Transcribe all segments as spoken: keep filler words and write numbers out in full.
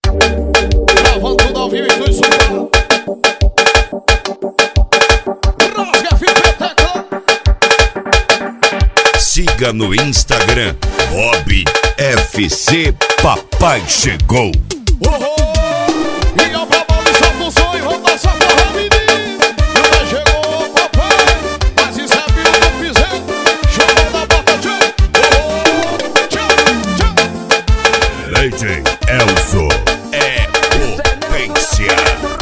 Gravando tudo ao vivo e tudo super. Rasga, fita, tecla. Siga no Instagram, Bob F C Papai Chegou. Oh, e ao babão de só pro sonho, vamos dançar forró, menino. Papai chegou, papai, mas isso é filho do piseiro. Chegou da bota, tchau. Oh, tchau, tchau. Lady Elzo é potência.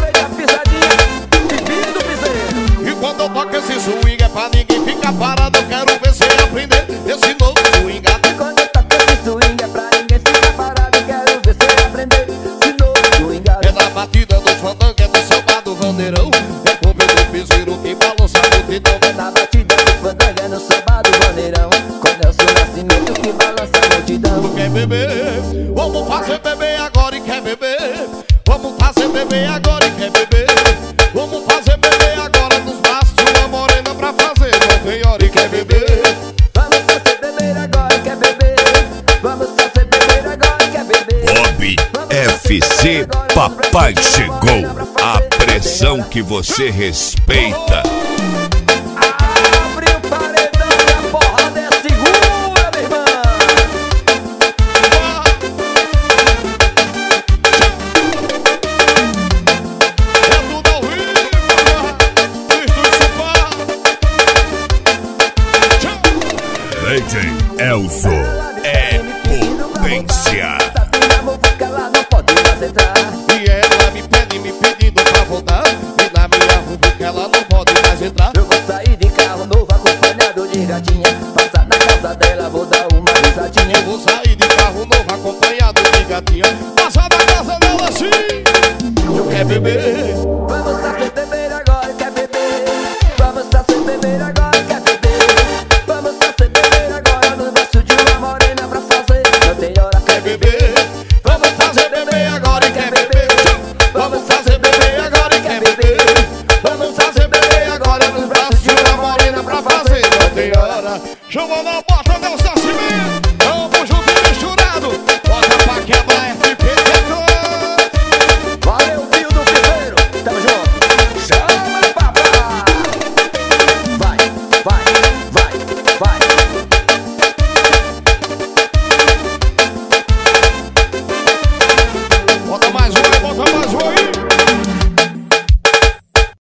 E quando eu toco esse swing é pra ninguém ficar parado. Eu quero ver você aprender esse novo swing. Quando eu toco esse swing é pra ninguém ficar parado. Eu quero ver você aprender esse novo swing. É na batida do fandango, é no samba do vandeirão. É com o do piseiro que balança a multidão. É na batida do fandango, é no samba do vaneirão. Com Nelson Nascimento que balança a multidão. Tu quer beber? Vamos fazer beber agora e quer beber. Vamos fazer beber agora e quer beber. Vamos fazer beber agora nos braços de uma morena pra fazer. Não tem hora e quer beber. Vamos fazer beber agora e quer beber. Vamos fazer beber agora e quer beber. Bob F C Papai Chegou. A pressão que você respeita. Abre o paredão e a porrada é segura, meu irmão. É tudo ao vivo, Estúdio Super. Lady Elzo é potência. Ela não pode mais entrar. E ela me pede, me pedindo pra voltar. E na minha rua que ela não pode mais entrar. Eu vou sair de carro novo acompanhado de gatinha. Passar na casa dela, vou dar uma risadinha. Eu vou sair de carro novo acompanhado de gatinha. Passar na casa dela assim. Eu quero beber. Vamos fazer beber agora, quer beber. Vamos fazer beber agora, quer beber. Vamos fazer beber agora no braço de uma morena pra fazer. Não tem hora, quer beber. Vamos fazer beber agora e quer beber. Vamos fazer beber agora e quer beber. Vamos fazer beber agora nos braços de uma morena pra fazer. Não tem hora. Chamou na bota, Nelson Nascimento. Vamos junto e misturado. Bota pra quebrar.